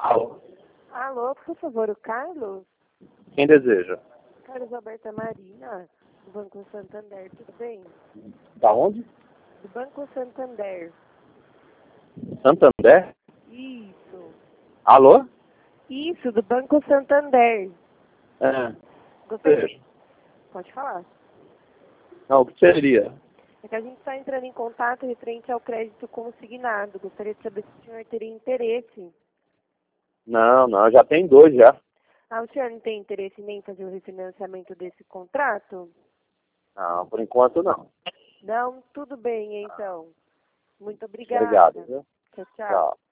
Alô? Alô, por favor, o Carlos? Quem deseja? Carlos Alberta Marina, do Banco Santander, tudo bem? Da onde? Do Banco Santander. Santander? Isso. Alô? Isso, do Banco Santander. Deseja. Pode falar. Não, o que seria? É que a gente está entrando em contato referente ao crédito consignado. Gostaria de saber se o senhor teria interesse. Não, já tem dois já. Ah, o senhor não tem interesse nem em fazer o refinanciamento desse contrato? Não, por enquanto não. Não? Tudo bem, então. Muito obrigada. Obrigado, viu? Tchau, tchau. Tchau.